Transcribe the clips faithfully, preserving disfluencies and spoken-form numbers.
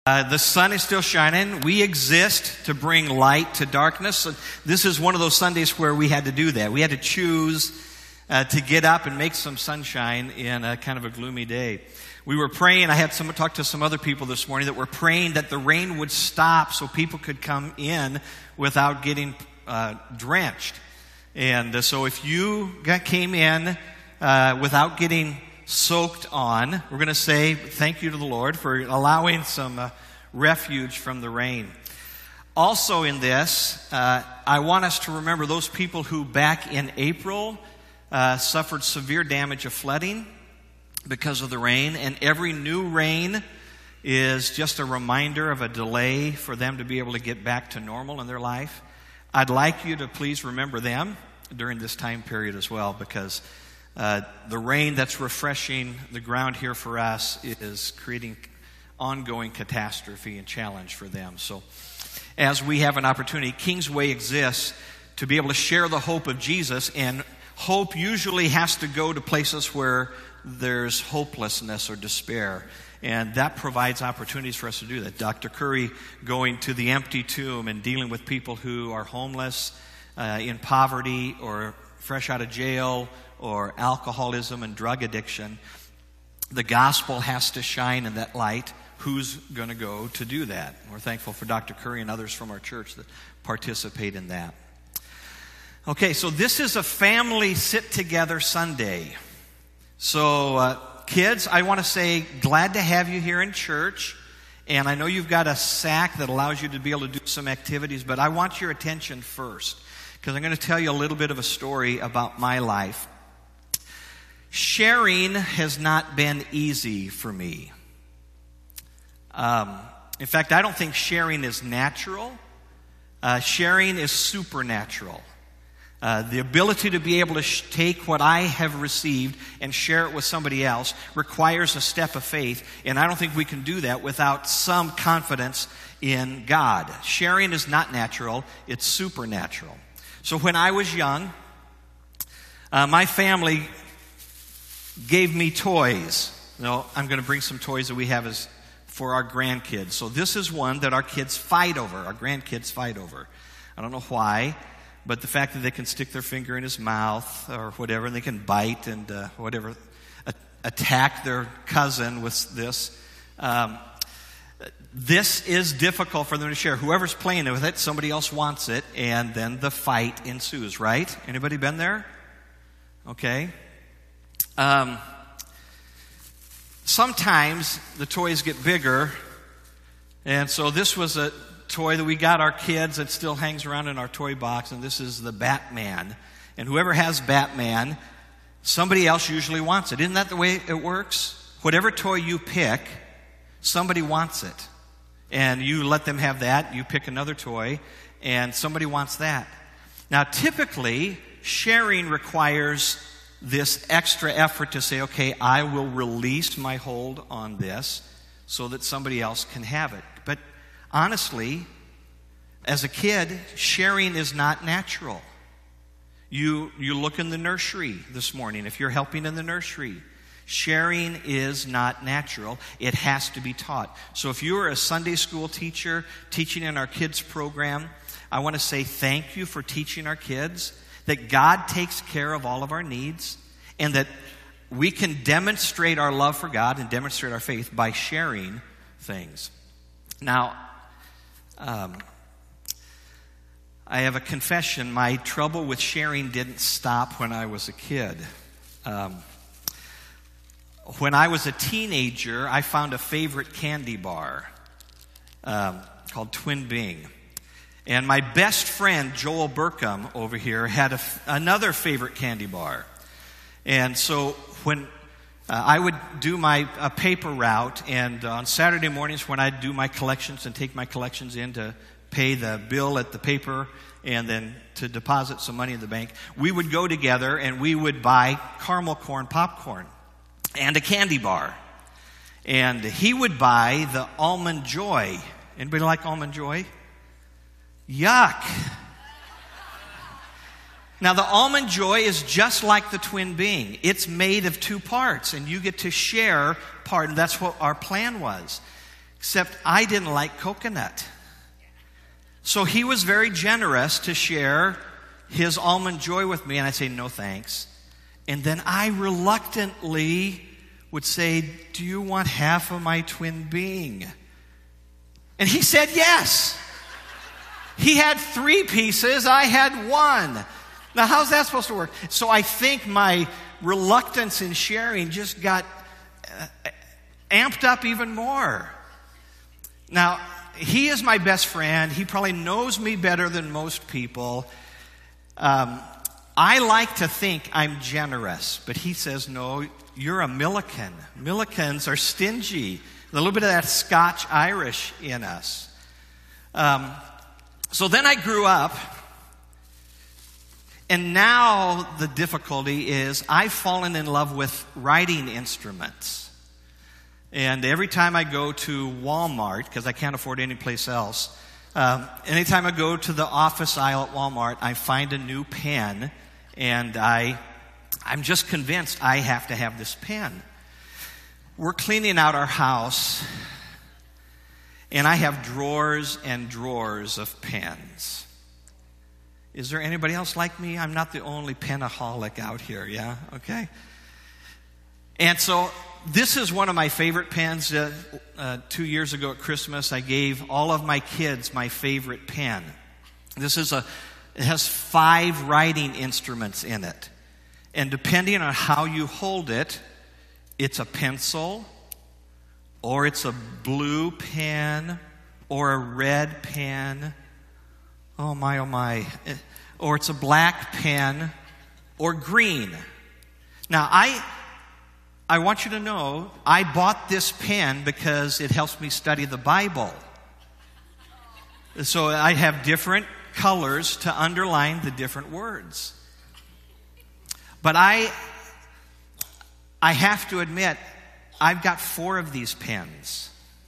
Uh, the sun is still shining. We exist to bring light to darkness. And this is one of those Sundays where we had to do that. We had to choose uh, to get up and make some sunshine in a kind of a gloomy day. We were praying. I had some talk to some other people this morning that were praying that the rain would stop so people could come in without getting uh, drenched. And uh, so if you got, came in uh, without getting soaked on, we're going to say thank you to the Lord for allowing some uh, refuge from the rain. Also in this, uh, I want us to remember those people who back in April uh, suffered severe damage of flooding because of the rain, and every new rain is just a reminder of a delay for them to be able to get back to normal in their life. I'd like you to please remember them during this time period as well, because Uh, the rain that's refreshing the ground here for us is creating ongoing catastrophe and challenge for them. So as we have an opportunity, Kingsway exists to be able to share the hope of Jesus, and hope usually has to go to places where there's hopelessness or despair. And that provides opportunities for us to do that. Doctor Curry going to the empty tomb and dealing with people who are homeless, uh, in poverty, or fresh out of jail, or alcoholism and drug addiction. The gospel has to shine in that light. Who's going to go to do that? We're thankful for Doctor Curry and others from our church that participate in that. Okay, so this is a family sit-together Sunday. So, uh, kids, I want to say glad to have you here in church. And I know you've got a sack that allows you to be able to do some activities, but I want your attention first, because I'm going to tell you a little bit of a story about my life. Sharing has not been easy for me. Um, in fact, I don't think sharing is natural. Uh, sharing is supernatural. Uh, the ability to be able to sh- take what I have received and share it with somebody else requires a step of faith, and I don't think we can do that without some confidence in God. Sharing is not natural, it's supernatural. So when I was young, uh, my family gave me toys. You know, I'm going to bring some toys that we have as for our grandkids. So this is one that our kids fight over, our grandkids fight over. I don't know why, but the fact that they can stick their finger in his mouth or whatever, and they can bite and uh, whatever, a- attack their cousin with this. Um, this is difficult for them to share. Whoever's playing with it, somebody else wants it, and then the fight ensues, right? Anybody been there? Okay. Um, sometimes the toys get bigger, and so this was a toy that we got our kids that still hangs around in our toy box, and this is the Batman. And whoever has Batman, somebody else usually wants it. Isn't that the way it works? Whatever toy you pick, somebody wants it. And you let them have that, you pick another toy, and somebody wants that. Now, typically, sharing requires this extra effort to say, okay, I will release my hold on this so that somebody else can have it. But honestly, as a kid, sharing is not natural. You, you look in the nursery this morning, if you're helping in the nursery, sharing is not natural. It has to be taught. So if you are a Sunday school teacher teaching in our kids program, I want to say thank you for teaching our kids that God takes care of all of our needs, and that we can demonstrate our love for God and demonstrate our faith by sharing things. Now, um, I have a confession. My trouble with sharing didn't stop when I was a kid. Um, when I was a teenager, I found a favorite candy bar um, called Twin Bing. And my best friend, Joel Burkham, over here, had a, another favorite candy bar. And so when uh, I would do my uh, paper route, and uh, on Saturday mornings when I'd do my collections and take my collections in to pay the bill at the paper and then to deposit some money in the bank, we would go together and we would buy caramel corn popcorn and a candy bar. And he would buy the Almond Joy. Anybody like Almond Joy? Yuck. Now, the Almond Joy is just like the Twin Bing. It's made of two parts, and you get to share part, and that's what our plan was. except I didn't like coconut. So he was very generous to share his Almond Joy with me, and I'd say, no thanks. And then I reluctantly would say, do you want half of my twin being? And he said yes. He had three pieces, I had one. Now, how's that supposed to work? So I think my reluctance in sharing just got uh, amped up even more. Now, he is my best friend. He probably knows me better than most people. Um, I like to think I'm generous, but he says, no, you're a Milliken. Millikens are stingy. A little bit of that Scotch-Irish in us. Um, so then I grew up, and now the difficulty is I've fallen in love with writing instruments. And every time I go to Walmart, because I can't afford any place else, um, anytime I go to the office aisle at Walmart, I find a new pen, and I, I'm just convinced I have to have this pen. We're cleaning out our house, and I have drawers and drawers of pens. Is there anybody else like me? I'm not the only penaholic out here, yeah? Okay. And so this is one of my favorite pens. Uh, uh, two years ago at Christmas, I gave all of my kids my favorite pen. This is a, it has five writing instruments in it. And depending on how you hold it, it's a pencil, or it's a blue pen, or a red pen. Oh my, oh my. Or it's a black pen, or green. Now, I... I want you to know, I bought this pen because it helps me study the Bible. So I have different colors to underline the different words. But I, I have to admit, I've got four of these pens.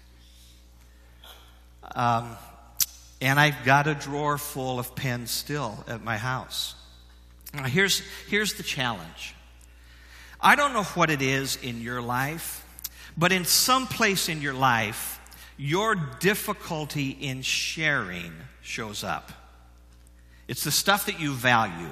Um, and I've got a drawer full of pens still at my house. Now here's, here's the challenge. I don't know what it is in your life, but in some place in your life, your difficulty in sharing shows up. It's the stuff that you value.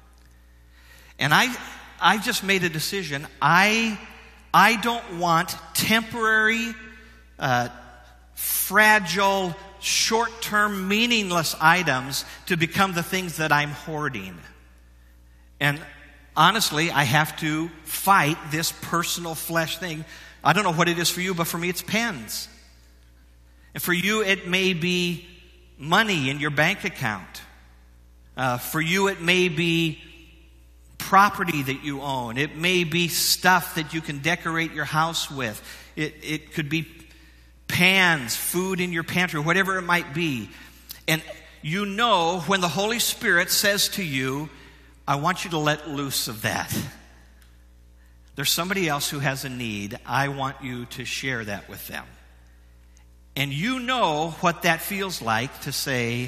And I, I just made a decision. I, I don't want temporary, uh, fragile, short-term, meaningless items to become the things that I'm hoarding. And honestly, I have to fight this personal flesh thing. I don't know what it is for you, but for me it's pens. And for you it may be money in your bank account. Uh, for you it may be property that you own. It may be stuff that you can decorate your house with. It, it could be pans, food in your pantry, whatever it might be. And you know when the Holy Spirit says to you, I want you to let loose of that. There's somebody else who has a need. I want you to share that with them. And you know what that feels like to say,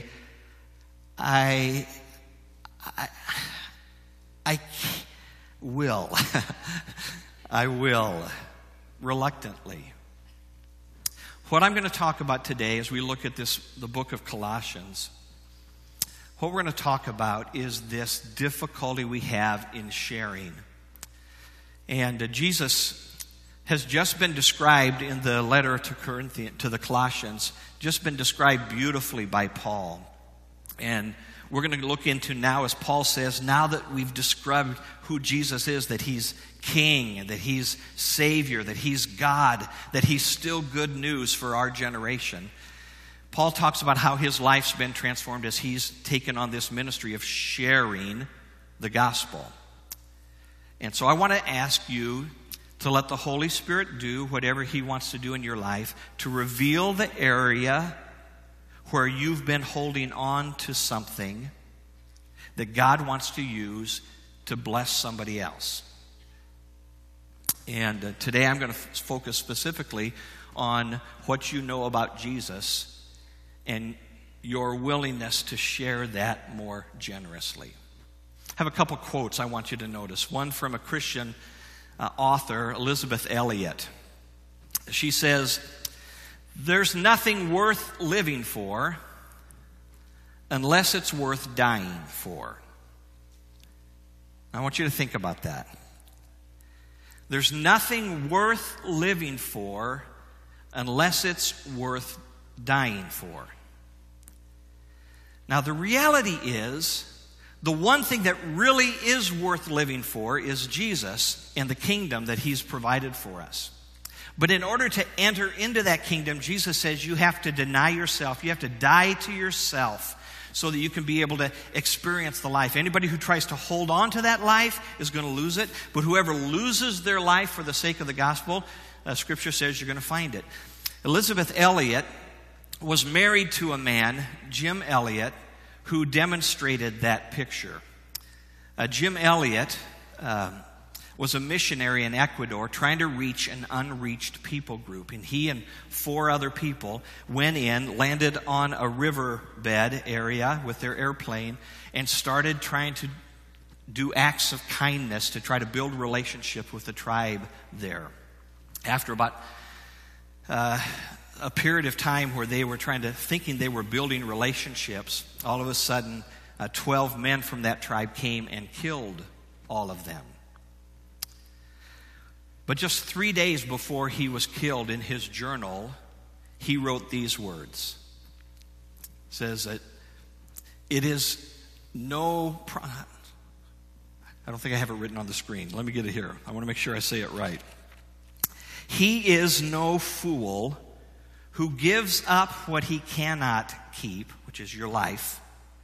I, I, I will. I will, reluctantly. What I'm going to talk about today as we look at this, the book of Colossians, what we're going to talk about is this difficulty we have in sharing. And uh, Jesus has just been described in the letter to Corinthians, to the Colossians, just been described beautifully by Paul. And we're going to look into now, as Paul says, now that we've described who Jesus is, that he's King, that he's Savior, that he's God, that he's still good news for our generation. Paul talks about how his life's been transformed as he's taken on this ministry of sharing the gospel. And so I want to ask you to let the Holy Spirit do whatever he wants to do in your life, to reveal the area where you've been holding on to something that God wants to use to bless somebody else. And uh, today I'm going to f- focus specifically on what you know about Jesus and your willingness to share that more generously. I have a couple quotes I want you to notice. One from a Christian uh, author, Elizabeth Elliot. She says, There's nothing worth living for unless it's worth dying for. I want you to think about that. There's nothing worth living for unless it's worth dying for. Now, the reality is, the one thing that really is worth living for is Jesus and the kingdom that He's provided for us. But in order to enter into that kingdom, Jesus says you have to deny yourself. You have to die to yourself so that you can be able to experience the life. Anybody who tries to hold on to that life is going to lose it. But whoever loses their life for the sake of the gospel, uh, Scripture says you're going to find it. Elizabeth Elliot was married to a man, Jim Elliot, who demonstrated that picture. Uh, Jim Elliot uh, was a missionary in Ecuador trying to reach an unreached people group. And he and four other people went in, landed on a riverbed area with their airplane, and started trying to do acts of kindness to try to build relationship with the tribe there. After about uh, a period of time where they were trying to, thinking they were building relationships, all of a sudden, uh, twelve men from that tribe came and killed all of them. But just three days before he was killed, in his journal, he wrote these words. It says that it is no... Pro- I don't think I have it written on the screen. Let me get it here. I want to make sure I say it right. He is no fool who gives up what he cannot keep, which is your life,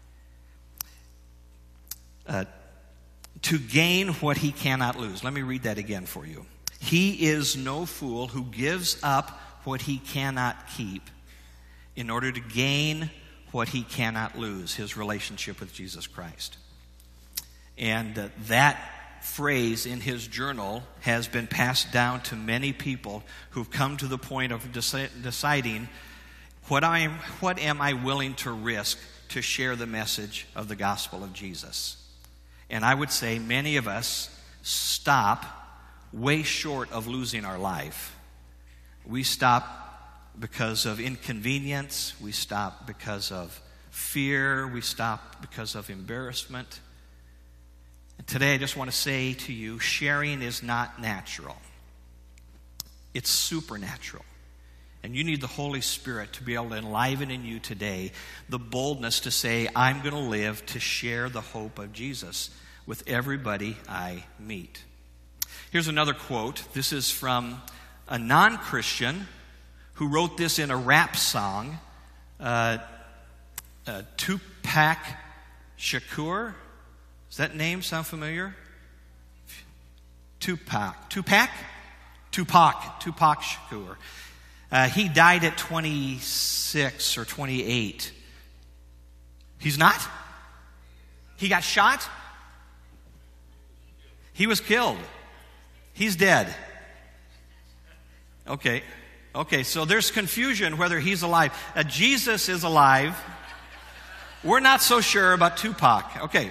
uh, to gain what he cannot lose. Let me read that again for you. He is no fool who gives up what he cannot keep in order to gain what he cannot lose, his relationship with Jesus Christ. And uh, that phrase in his journal has been passed down to many people who've come to the point of deci- deciding what I am, what am I willing to risk to share the message of the gospel of Jesus. And I would say many of us stop way short of losing our life. We stop because of inconvenience. We stop because of fear. We stop because of embarrassment. And today I just want to say to you, sharing is not natural. It's supernatural. And you need the Holy Spirit to be able to enliven in you today the boldness to say, I'm going to live to share the hope of Jesus with everybody I meet. Here's another quote. This is from a non-Christian who wrote this in a rap song. Uh, uh, Tupac Shakur. Does that name sound familiar? Tupac. Tupac? Tupac. Tupac Shakur. Uh, he died at twenty-six or twenty-eight. He's not? He got shot? He was killed. He's dead. Okay. Okay, so there's confusion whether he's alive. Uh, Jesus is alive. We're not so sure about Tupac. Okay.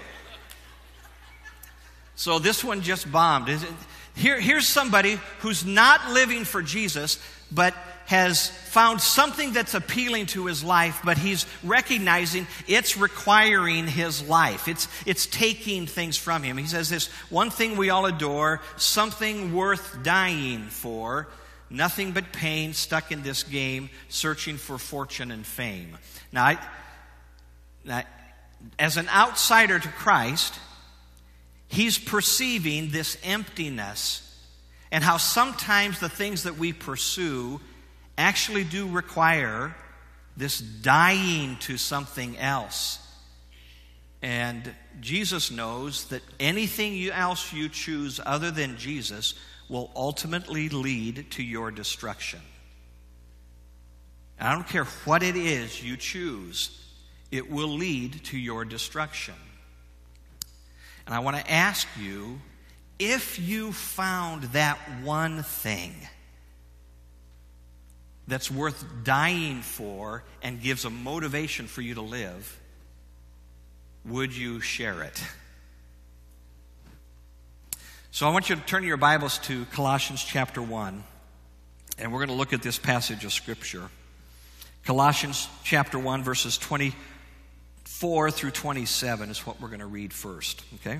So this one just bombed. Here, here's somebody who's not living for Jesus, but has found something that's appealing to his life, but he's recognizing it's requiring his life. It's, it's taking things from him. He says this, one thing we all adore, something worth dying for, nothing but pain, stuck in this game, searching for fortune and fame. Now, I, now as an outsider to Christ, he's perceiving this emptiness and how sometimes the things that we pursue actually do require this dying to something else. And Jesus knows that anything else you choose other than Jesus will ultimately lead to your destruction. And I don't care what it is you choose, it will lead to your destruction. And I want to ask you, if you found that one thing that's worth dying for and gives a motivation for you to live, would you share it? So I want you to turn your Bibles to Colossians chapter one, and we're going to look at this passage of Scripture. Colossians chapter one, verses twenty-four through twenty-seven is what we're going to read first, okay?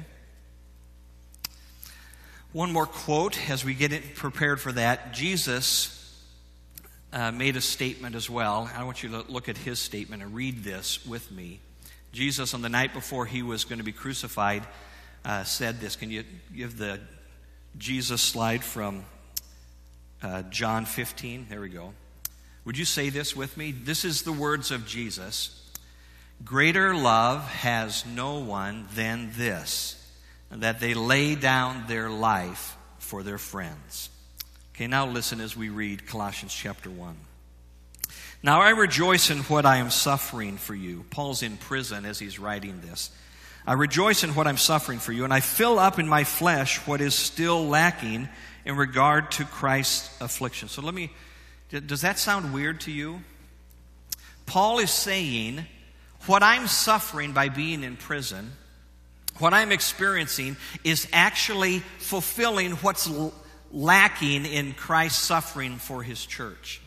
One more quote as we get it prepared for that. Jesus uh, made a statement as well. I want you to look at his statement and read this with me. Jesus, on the night before he was going to be crucified, uh, said this. Can you give the Jesus slide from uh, John fifteen? There we go. Would you say this with me? This is the words of Jesus. Greater love has no one than this, that they lay down their life for their friends. Okay, now listen as we read Colossians chapter one. Now I rejoice in what I am suffering for you. Paul's in prison as he's writing this. I rejoice in what I'm suffering for you, and I fill up in my flesh what is still lacking in regard to Christ's affliction. So let me, does that sound weird to you? Paul is saying, what I'm suffering by being in prison, what I'm experiencing is actually fulfilling what's l- lacking in Christ's suffering for his church.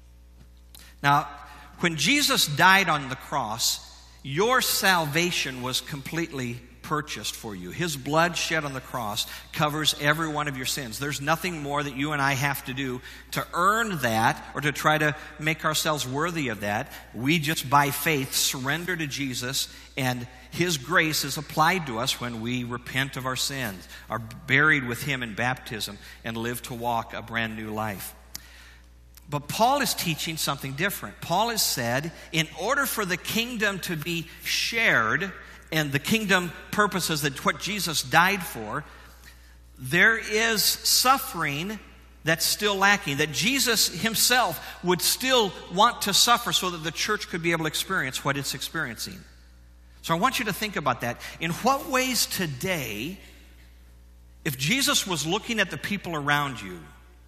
Now, when Jesus died on the cross, your salvation was completely purchased for you. His blood shed on the cross covers every one of your sins. There's nothing more that you and I have to do to earn that or to try to make ourselves worthy of that. We just by faith surrender to Jesus, and his grace is applied to us when we repent of our sins, are buried with him in baptism, and live to walk a brand new life. But Paul is teaching something different. Paul has said, in order for the kingdom to be shared, and the kingdom purposes that what Jesus died for, there is suffering that's still lacking, that Jesus himself would still want to suffer so that the church could be able to experience what it's experiencing. So I want you to think about that. In what ways today, if Jesus was looking at the people around you,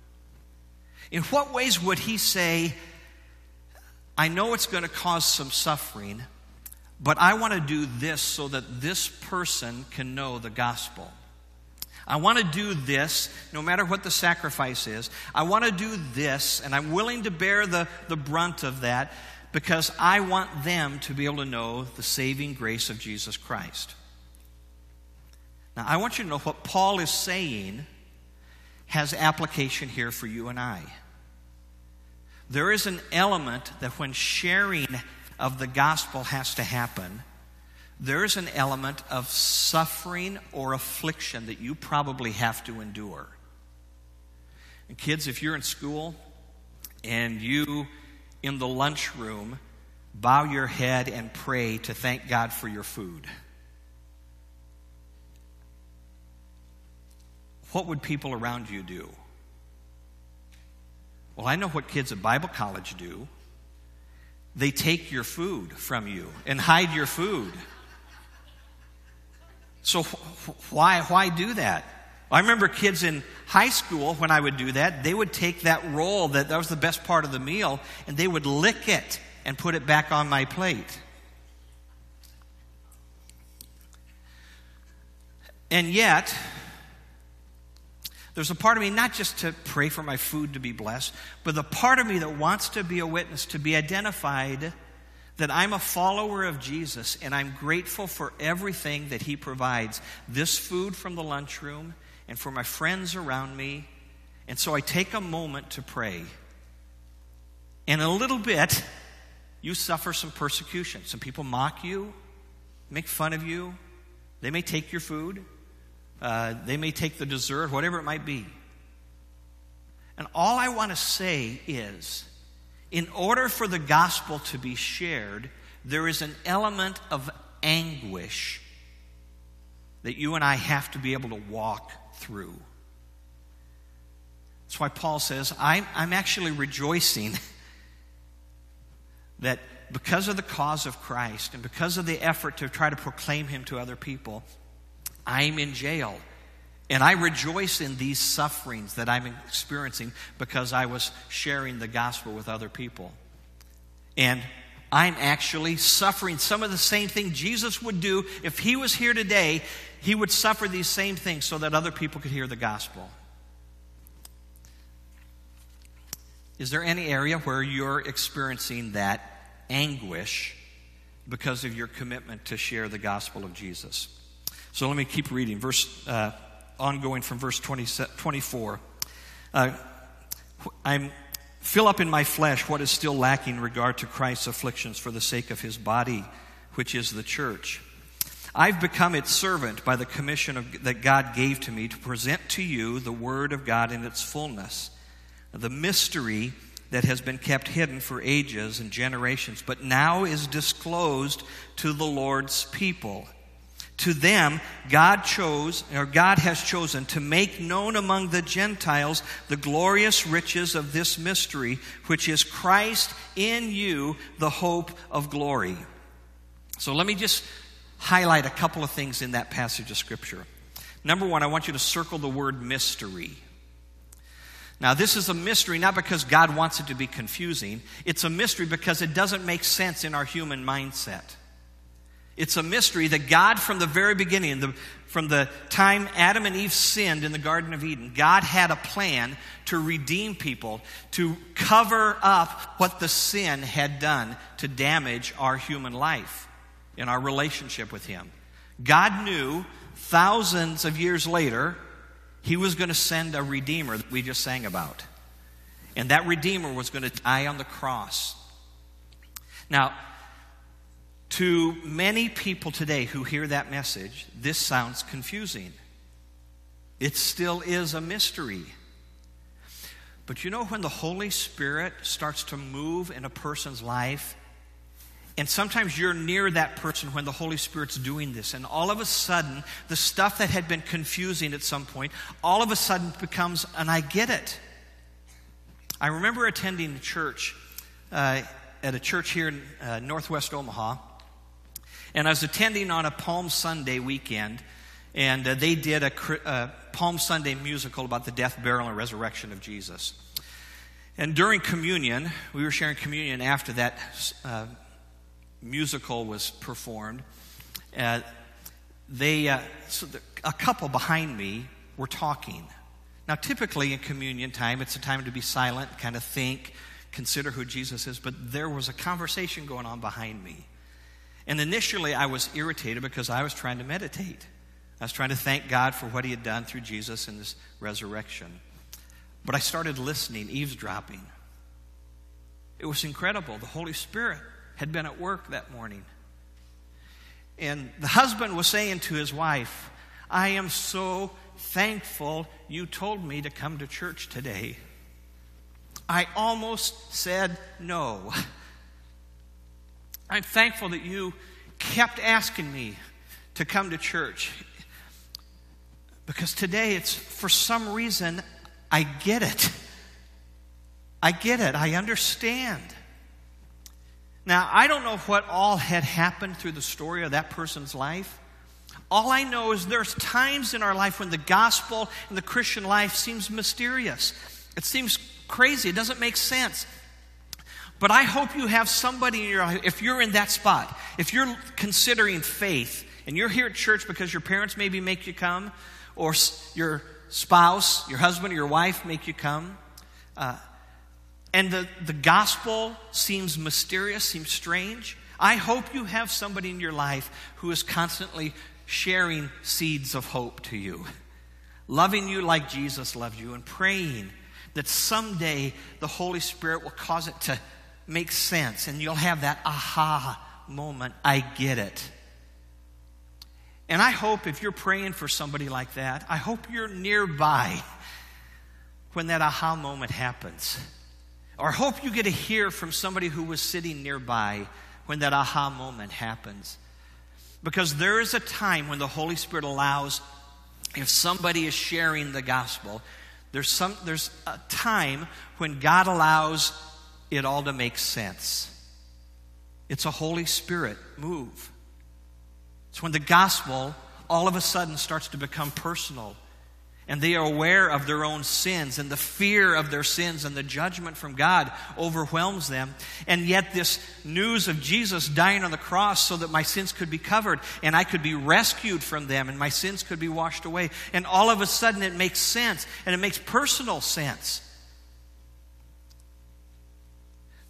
in what ways would he say, I know it's going to cause some suffering, but I want to do this so that this person can know the gospel. I want to do this, no matter what the sacrifice is. I want to do this, and I'm willing to bear the, the brunt of that because I want them to be able to know the saving grace of Jesus Christ. Now, I want you to know what Paul is saying has application here for you and I. There is an element that when sharing of the gospel has to happen, there is an element of suffering or affliction that you probably have to endure. And kids, if you're in school and you, in the lunchroom, bow your head and pray to thank God for your food, what would people around you do? Well, I know what kids at Bible college do. They take your food from you and hide your food. So why, why do that? I remember kids in high school, when I would do that, they would take that roll, that, that was the best part of the meal, and they would lick it and put it back on my plate. And yet, there's a part of me, not just to pray for my food to be blessed, but the part of me that wants to be a witness, to be identified that I'm a follower of Jesus and I'm grateful for everything that he provides. This food from the lunchroom and for my friends around me. And so I take a moment to pray. And a little bit, you suffer some persecution. Some people mock you, make fun of you. They may take your food. Uh, they may take the dessert, whatever it might be. And all I want to say is, in order for the gospel to be shared, there is an element of anguish that you and I have to be able to walk through. That's why Paul says, I'm, I'm actually rejoicing that because of the cause of Christ and because of the effort to try to proclaim him to other people, I'm in jail. And I rejoice in these sufferings that I'm experiencing because I was sharing the gospel with other people. And I'm actually suffering some of the same thing Jesus would do if he was here today. He would suffer these same things so that other people could hear the gospel. Is there any area where you're experiencing that anguish because of your commitment to share the gospel of Jesus? So let me keep reading. Verse, uh, ongoing from verse twenty, twenty-four. Uh, I'm fill up in my flesh what is still lacking in regard to Christ's afflictions for the sake of his body, which is the church. I've become its servant by the commission of, that God gave to me to present to you the word of God in its fullness, the mystery that has been kept hidden for ages and generations, but now is disclosed to the Lord's people. To them, God chose, or God has chosen to make known among the Gentiles the glorious riches of this mystery, which is Christ in you, the hope of glory. So let me just highlight a couple of things in that passage of Scripture. Number one, I want you to circle the word mystery. Now, this is a mystery not because God wants it to be confusing. It's a mystery because it doesn't make sense in our human mindset. It's a mystery that God, from the very beginning, the, from the time Adam and Eve sinned in the Garden of Eden, God had a plan to redeem people, to cover up what the sin had done to damage our human life in our relationship with Him. God knew thousands of years later He was going to send a Redeemer that we just sang about. And that Redeemer was going to die on the cross. Now, to many people today who hear that message, this sounds confusing. It still is a mystery. But you know, when the Holy Spirit starts to move in a person's life, and sometimes you're near that person when the Holy Spirit's doing this, and all of a sudden, the stuff that had been confusing at some point, all of a sudden becomes, and I get it. I remember attending a church, uh, at a church here in uh, northwest Omaha, and I was attending on a Palm Sunday weekend, and uh, they did a uh, Palm Sunday musical about the death, burial, and resurrection of Jesus. And during communion, we were sharing communion after that uh, musical was performed. Uh, they, uh, so the, a couple behind me were talking. Now, typically in communion time, it's a time to be silent, kind of think, consider who Jesus is. But there was a conversation going on behind me. And initially, I was irritated because I was trying to meditate. I was trying to thank God for what He had done through Jesus and His resurrection. But I started listening, eavesdropping. It was incredible. The Holy Spirit had been at work that morning. And the husband was saying to his wife, I am so thankful you told me to come to church today. I almost said no. I'm thankful that you kept asking me to come to church. Because today it's, for some reason, I get it. I get it. I understand. Now, I don't know what all had happened through the story of that person's life. All I know is there's times in our life when the gospel and the Christian life seems mysterious. It seems crazy. It doesn't make sense. But I hope you have somebody in your life, if you're in that spot, if you're considering faith, and you're here at church because your parents maybe make you come, or your spouse, your husband or your wife make you come, uh, and the, the gospel seems mysterious, seems strange, I hope you have somebody in your life who is constantly sharing seeds of hope to you, loving you like Jesus loved you, and praying that someday the Holy Spirit will cause it to make sense, and you'll have that aha moment, I get it. And I hope if you're praying for somebody like that, I hope you're nearby when that aha moment happens. Or I hope you get to hear from somebody who was sitting nearby when that aha moment happens. Because there is a time when the Holy Spirit allows, if somebody is sharing the gospel, there's some there's a time when God allows it all to make sense. It's a Holy Spirit move. It's when the gospel all of a sudden starts to become personal, and they are aware of their own sins, and the fear of their sins and the judgment from God overwhelms them. And yet this news of Jesus dying on the cross so that my sins could be covered and I could be rescued from them and my sins could be washed away. And all of a sudden it makes sense, and it makes personal sense.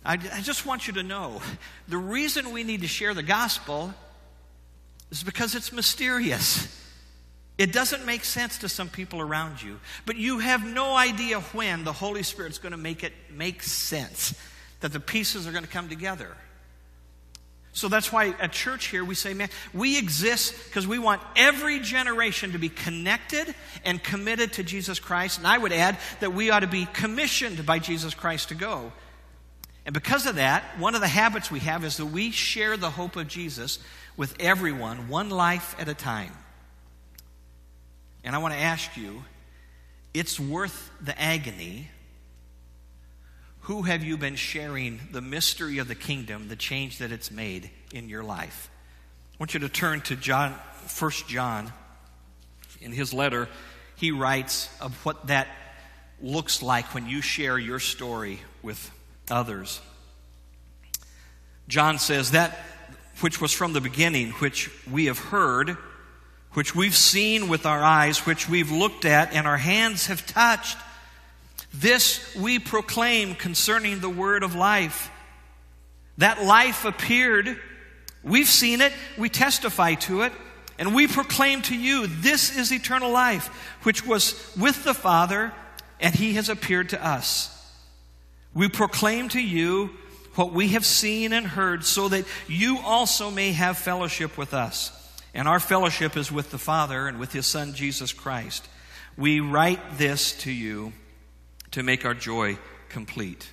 I, I just want you to know, the reason we need to share the gospel is because it's mysterious. It doesn't make sense to some people around you, but you have no idea when the Holy Spirit's going to make it make sense, that the pieces are going to come together. So that's why at church here we say, man, we exist because we want every generation to be connected and committed to Jesus Christ. And I would add that we ought to be commissioned by Jesus Christ to go. And because of that, one of the habits we have is that we share the hope of Jesus with everyone, one life at a time. And I want to ask you, it's worth the agony. Who have you been sharing the mystery of the kingdom, the change that it's made in your life? I want you to turn to John, First John. In his letter, he writes of what that looks like when you share your story with others. John says, that which was from the beginning, which we have heard, which we've seen with our eyes, which we've looked at and our hands have touched, this we proclaim concerning the word of life. That life appeared. We've seen it. We testify to it. And we proclaim to you, this is eternal life, which was with the Father, and he has appeared to us. We proclaim to you what we have seen and heard, so that you also may have fellowship with us. And our fellowship is with the Father and with his Son, Jesus Christ. We write this to you to make our joy complete.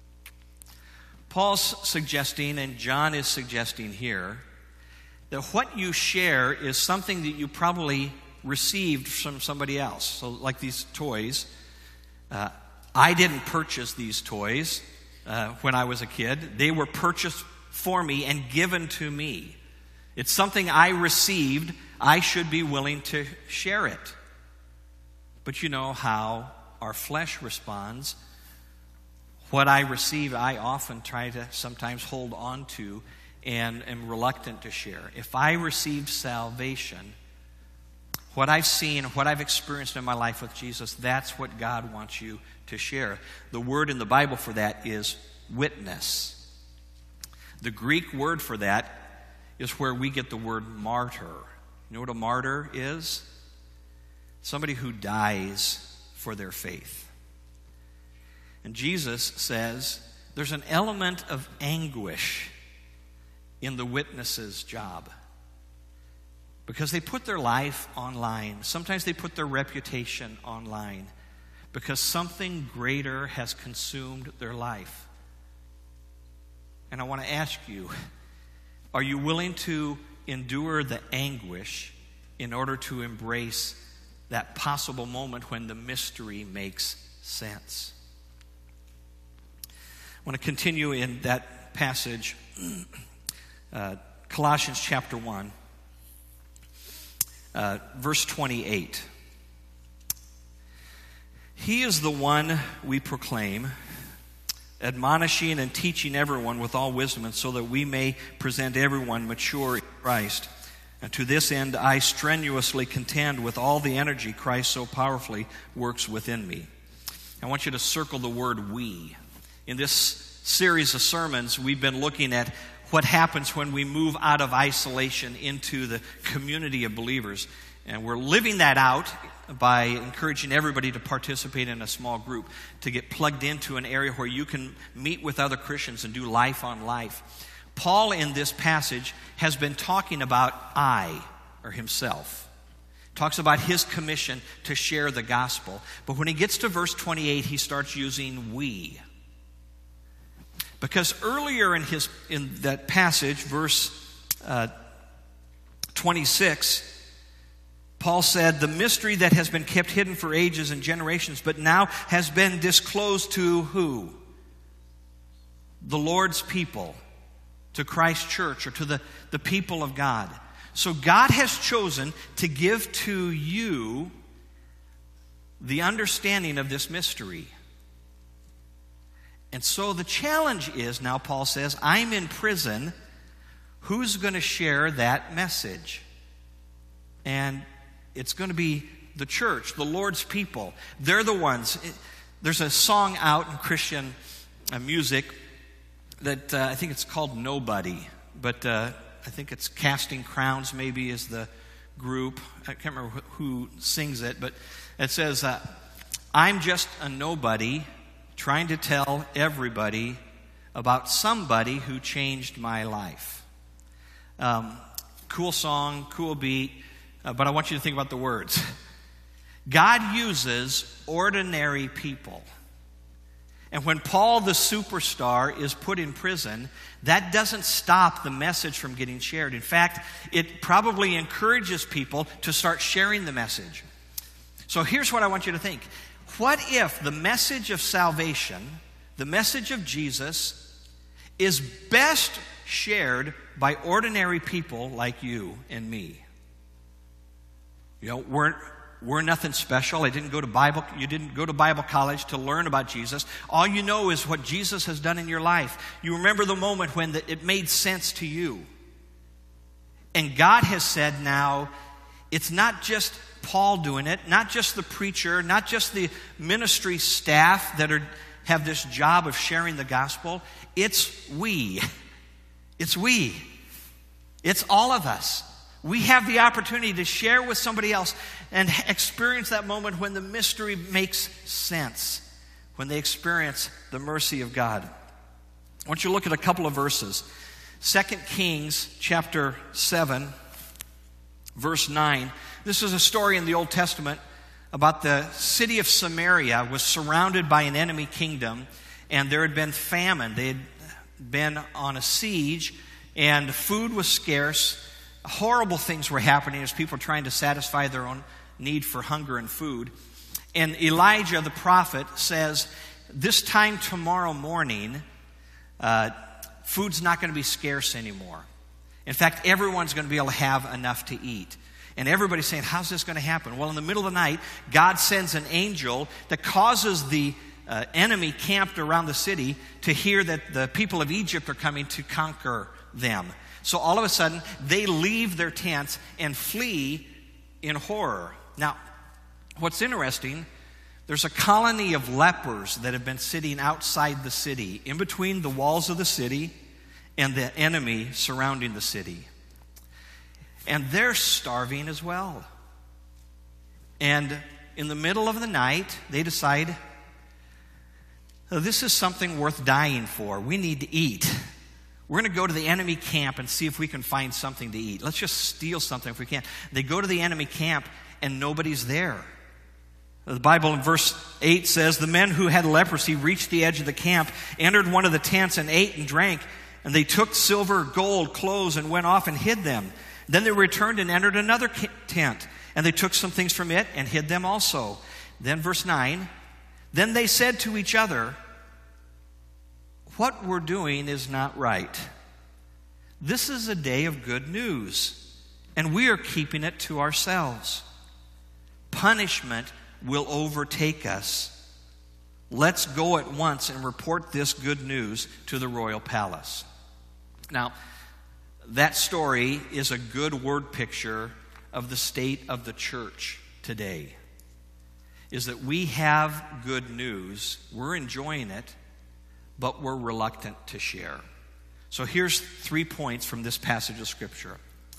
Paul's suggesting, and John is suggesting here, that what you share is something that you probably received from somebody else. So like these toys. Uh, I didn't purchase these toys uh, when I was a kid. They were purchased for me and given to me. It's something I received. I should be willing to share it. But you know how our flesh responds. What I receive, I often try to sometimes hold on to and am reluctant to share. If I receive salvation, what I've seen, what I've experienced in my life with Jesus, that's what God wants you to share. The word in the Bible for that is witness. The Greek word for that is where we get the word martyr. You know what a martyr is? Somebody who dies for their faith. And Jesus says there's an element of anguish in the witness's job, because they put their life online. Sometimes they put their reputation online because something greater has consumed their life. And I want to ask you, are you willing to endure the anguish in order to embrace that possible moment when the mystery makes sense? I want to continue in that passage, uh, Colossians chapter one, uh, verse twenty-eight. He is the one we proclaim, admonishing and teaching everyone with all wisdom, and so that we may present everyone mature in Christ. And to this end, I strenuously contend with all the energy Christ so powerfully works within me. I want you to circle the word we. In this series of sermons, we've been looking at what happens when we move out of isolation into the community of believers. And we're living that out by encouraging everybody to participate in a small group, to get plugged into an area where you can meet with other Christians and do life on life. Paul in this passage has been talking about I, or himself. Talks about his commission to share the gospel. But when he gets to verse twenty-eight, he starts using we. Because earlier in his in that passage, verse uh, twenty-six, Paul said, the mystery that has been kept hidden for ages and generations, but now has been disclosed to who? The Lord's people, to Christ's church, or to the, the people of God. So God has chosen to give to you the understanding of this mystery. And so the challenge is, now Paul says, I'm in prison. Who's going to share that message? And it's going to be the church, the Lord's people. They're the ones. There's a song out in Christian music that uh, I think it's called Nobody, but uh, I think it's Casting Crowns maybe is the group. I can't remember who sings it, but it says, uh, I'm just a nobody trying to tell everybody about somebody who changed my life. Um, cool song, cool beat, uh, but I want you to think about the words. God uses ordinary people. And when Paul the superstar is put in prison, that doesn't stop the message from getting shared. In fact, it probably encourages people to start sharing the message. So here's what I want you to think. What if the message of salvation, the message of Jesus, is best shared by ordinary people like you and me? You know, we're, we're nothing special. I didn't go to Bible, you didn't go to Bible college to learn about Jesus. All you know is what Jesus has done in your life. You remember the moment when the, it made sense to you. And God has said now, it's not just Paul doing it, not just the preacher, not just the ministry staff that are have this job of sharing the gospel. It's we. It's we. It's all of us. We have the opportunity to share with somebody else and experience that moment when the mystery makes sense, when they experience the mercy of God. I want you to look at a couple of verses. Second Kings chapter seven, verse nine. This is a story in the Old Testament about the city of Samaria was surrounded by an enemy kingdom, and there had been famine. They had been on a siege, and food was scarce. Horrible things were happening as people were trying to satisfy their own need for hunger and food. And Elijah the prophet says, this time tomorrow morning, uh, food's not going to be scarce anymore. In fact, everyone's going to be able to have enough to eat. And everybody's saying, how's this going to happen? Well, in the middle of the night, God sends an angel that causes the uh, enemy camped around the city to hear that the people of Egypt are coming to conquer them. So all of a sudden, they leave their tents and flee in horror. Now, what's interesting, there's a colony of lepers that have been sitting outside the city, in between the walls of the city and the enemy surrounding the city. And they're starving as well. And in the middle of the night, they decide, oh, this is something worth dying for. We need to eat. We're going to go to the enemy camp and see if we can find something to eat. Let's just steal something if we can. They go to the enemy camp and nobody's there. The Bible in verse eight says, the men who had leprosy reached the edge of the camp, entered one of the tents and ate and drank. And they took silver, gold, clothes and went off and hid them. Then they returned and entered another tent, and they took some things from it and hid them also. Then verse nine, then they said to each other, what we're doing is not right. This is a day of good news, and we are keeping it to ourselves. Punishment will overtake us. Let's go at once and report this good news to the royal palace. Now, that story is a good word picture of the state of the church today. Is that we have good news, we're enjoying it, but we're reluctant to share. So here's three points from this passage of Scripture.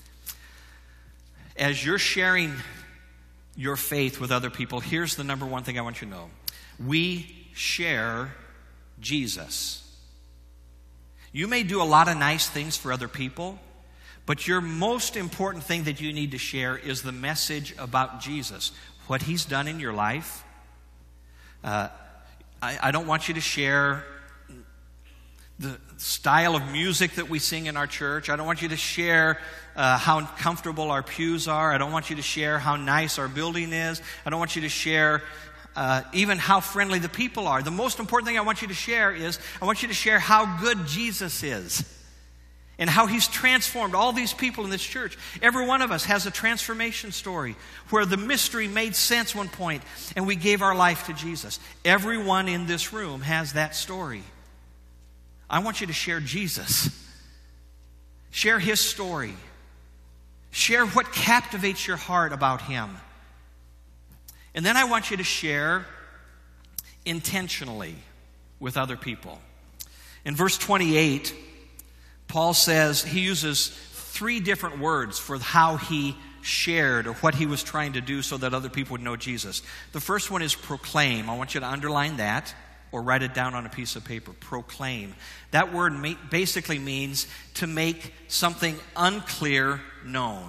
As you're sharing your faith with other people, here's the number one thing I want you to know. We share Jesus. You may do a lot of nice things for other people, but your most important thing that you need to share is the message about Jesus, what He's done in your life. Uh, I, I don't want you to share the style of music that we sing in our church. I don't want you to share uh, how comfortable our pews are. I don't want you to share how nice our building is. I don't want you to share Uh, even how friendly the people are. The most important thing I want you to share is, I want you to share how good Jesus is and how He's transformed all these people in this church. Every one of us has a transformation story where the mystery made sense one point and we gave our life to Jesus. Everyone in this room has that story. I want you to share Jesus. Share His story. Share what captivates your heart about Him. And then I want you to share intentionally with other people. In verse twenty-eight, Paul says he uses three different words for how he shared or what he was trying to do so that other people would know Jesus. The first one is proclaim. I want you to underline that or write it down on a piece of paper. Proclaim. That word basically means to make something unclear known.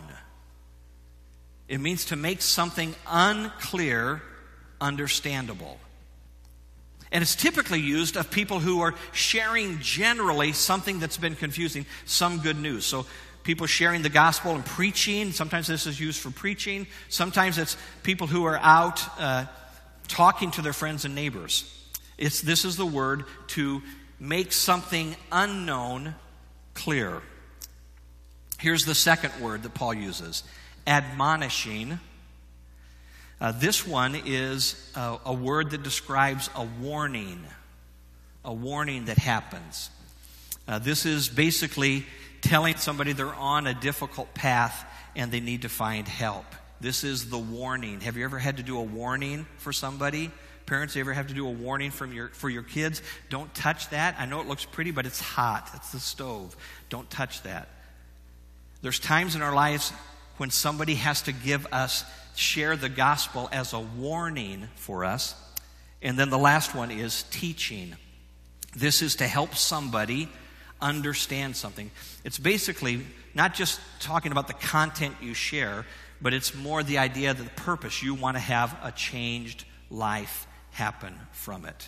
It means to make something unclear understandable. And it's typically used of people who are sharing generally something that's been confusing, some good news. So people sharing the gospel and preaching. Sometimes this is used for preaching. Sometimes it's people who are out uh, talking to their friends and neighbors. It's, this is the word to make something unknown clear. Here's the second word that Paul uses, admonishing. Uh, this one is a, a word that describes a warning, a warning that happens. Uh, this is basically telling somebody they're on a difficult path and they need to find help. This is the warning. Have you ever had to do a warning for somebody? Parents, you ever have to do a warning from your, for your kids? Don't touch that. I know it looks pretty, but it's hot. It's the stove. Don't touch that. There's times in our lives when somebody has to give us, share the gospel as a warning for us. And then the last one is teaching. This is to help somebody understand something. It's basically not just talking about the content you share, but it's more the idea that the purpose, you want to have a changed life happen from it.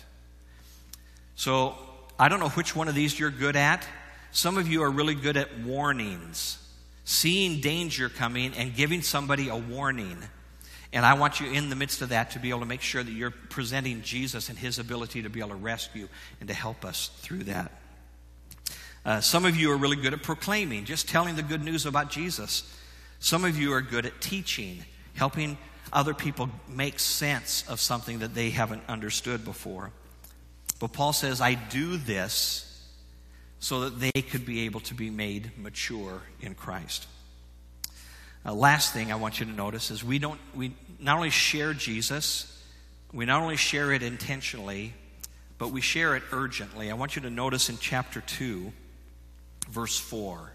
So I don't know which one of these you're good at. Some of you are really good at warnings, seeing danger coming and giving somebody a warning. And I want you in the midst of that to be able to make sure that you're presenting Jesus and his ability to be able to rescue and to help us through that. Uh, some of you are really good at proclaiming, just telling the good news about Jesus. Some of you are good at teaching, helping other people make sense of something that they haven't understood before. But Paul says, I do this so that they could be able to be made mature in Christ. Uh, last thing I want you to notice is we don't we not only share Jesus, we not only share it intentionally, but we share it urgently. I want you to notice in chapter two, verse four.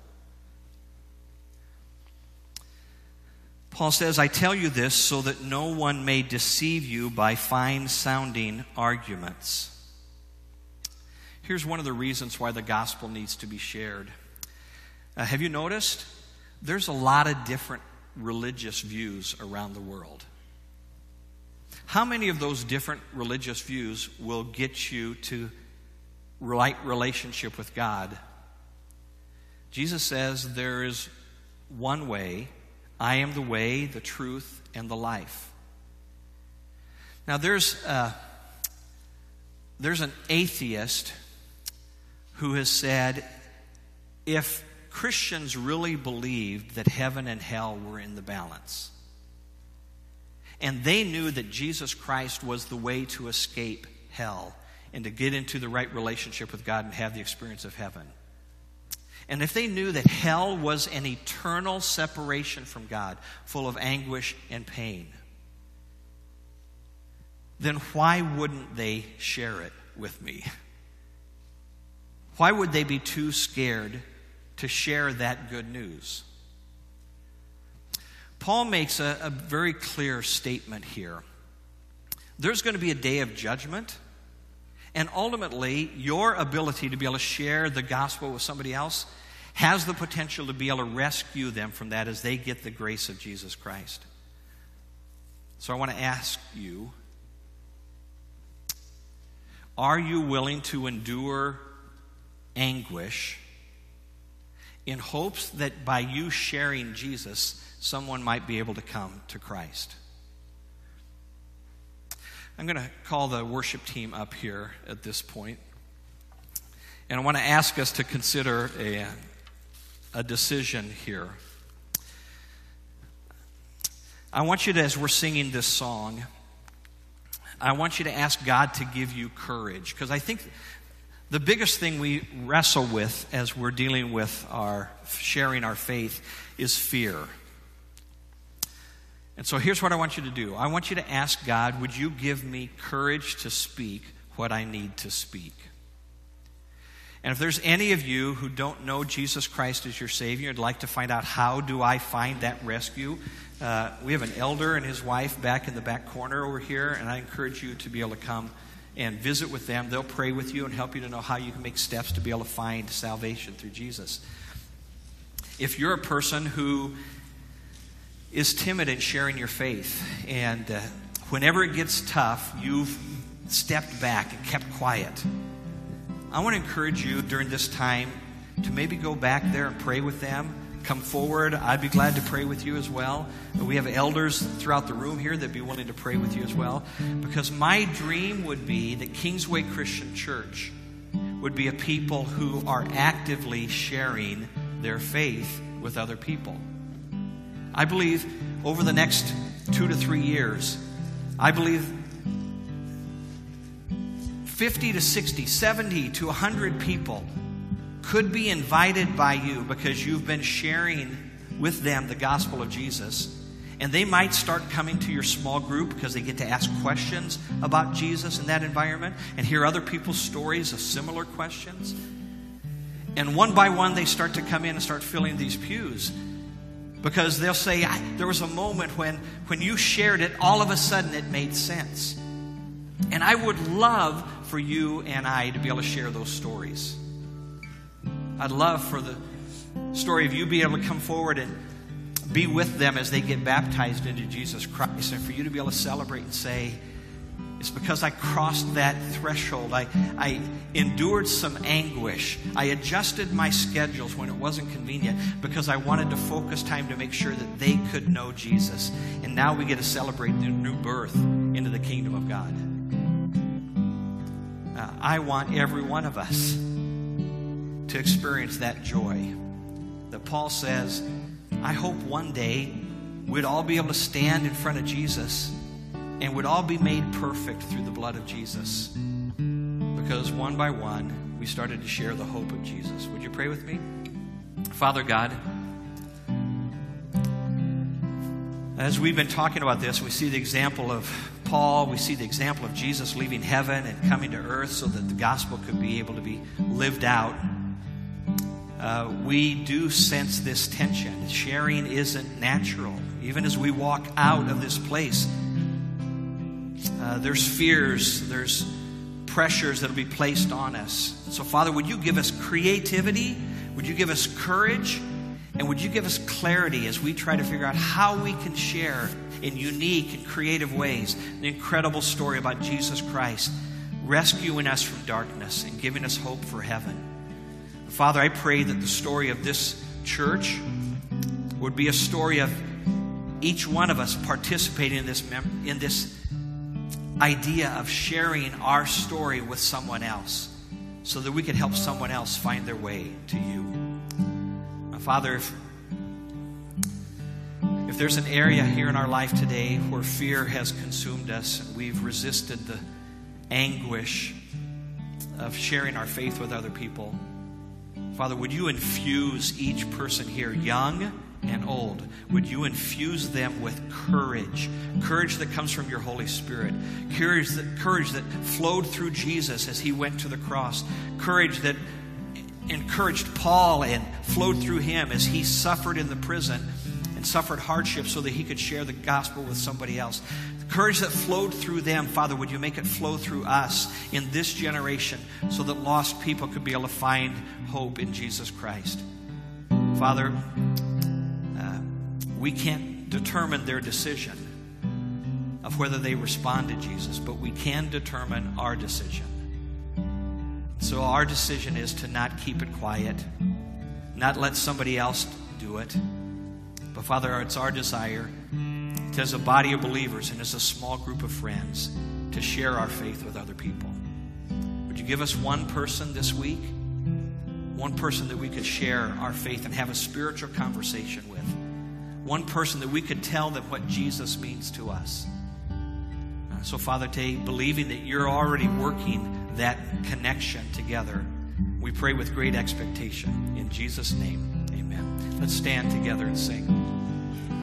Paul says, I tell you this so that no one may deceive you by fine-sounding arguments. Here's one of the reasons why the gospel needs to be shared. Uh, have you noticed? There's a lot of different religious views around the world. How many of those different religious views will get you to right relationship with God? Jesus says there is one way. I am the way, the truth, and the life. Now there's uh, there's an atheist who has said, if Christians really believed that heaven and hell were in the balance, and they knew that Jesus Christ was the way to escape hell and to get into the right relationship with God and have the experience of heaven, and if they knew that hell was an eternal separation from God, full of anguish and pain, then why wouldn't they share it with me? Why would they be too scared to share that good news? Paul makes a, a very clear statement here. There's going to be a day of judgment, and ultimately, your ability to be able to share the gospel with somebody else has the potential to be able to rescue them from that as they get the grace of Jesus Christ. So I want to ask you, are you willing to endure anguish in hopes that by you sharing Jesus, someone might be able to come to Christ? I'm going to call the worship team up here at this point. And I want to ask us to consider a, a decision here. I want you to, as we're singing this song, I want you to ask God to give you courage. Because I think the biggest thing we wrestle with as we're dealing with our sharing our faith is fear. And so here's what I want you to do. I want you to ask God, would you give me courage to speak what I need to speak? And if there's any of you who don't know Jesus Christ as your Savior and like to find out how do I find that rescue, uh, we have an elder and his wife back in the back corner over here, and I encourage you to be able to come and visit with them. They'll pray with you and help you to know how you can make steps to be able to find salvation through Jesus. If you're a person who is timid in sharing your faith, and uh, whenever it gets tough, you've stepped back and kept quiet, I want to encourage you during this time to maybe go back there and pray with them. Come forward. I'd be glad to pray with you as well. We have elders throughout the room here that'd be willing to pray with you as well. Because my dream would be that Kingsway Christian Church would be a people who are actively sharing their faith with other people. I believe over the next two to three years, I believe fifty to sixty, seventy to one hundred people could be invited by you because you've been sharing with them the gospel of Jesus. And they might start coming to your small group because they get to ask questions about Jesus in that environment and hear other people's stories of similar questions. And one by one, they start to come in and start filling these pews because they'll say, there was a moment when, when you shared it, all of a sudden it made sense. And I would love for you and I to be able to share those stories. I'd love for the story of you being able to come forward and be with them as they get baptized into Jesus Christ, and for you to be able to celebrate and say, it's because I crossed that threshold. I, I endured some anguish. I adjusted my schedules when it wasn't convenient because I wanted to focus time to make sure that they could know Jesus. And now we get to celebrate the new birth into the kingdom of God. Uh, I want every one of us to experience that joy that Paul says, I hope one day we'd all be able to stand in front of Jesus and would all be made perfect through the blood of Jesus. Because one by one, we started to share the hope of Jesus. Would you pray with me? Father God, as we've been talking about this, we see the example of Paul, we see the example of Jesus leaving heaven and coming to earth so that the gospel could be able to be lived out. Uh, we do sense this tension. Sharing isn't natural. Even as we walk out of this place, uh, there's fears, there's pressures that will be placed on us. So, Father, would you give us creativity? Would you give us courage? And would you give us clarity as we try to figure out how we can share in unique and creative ways the incredible story about Jesus Christ, rescuing us from darkness and giving us hope for heaven. Father, I pray that the story of this church would be a story of each one of us participating in this mem- in this idea of sharing our story with someone else so that we could help someone else find their way to you. Now, Father, if, if there's an area here in our life today where fear has consumed us and we've resisted the anguish of sharing our faith with other people, Father, would you infuse each person here, young and old, would you infuse them with courage, courage that comes from your Holy Spirit, courage that, courage that flowed through Jesus as he went to the cross, courage that encouraged Paul and flowed through him as he suffered in the prison and suffered hardship so that he could share the gospel with somebody else. The courage that flowed through them, Father, would you make it flow through us in this generation so that lost people could be able to find hope in Jesus Christ. Father, uh, we can't determine their decision of whether they respond to Jesus, but we can determine our decision. So our decision is to not keep it quiet, not let somebody else do it. But Father, it's our desire to, as a body of believers and as a small group of friends, to share our faith with other people. Would you give us one person this week? One person that we could share our faith and have a spiritual conversation with. One person that we could tell them what Jesus means to us. Uh, so Father, today, believing that you're already working that connection together, we pray with great expectation. In Jesus' name, amen. Let's stand together and sing.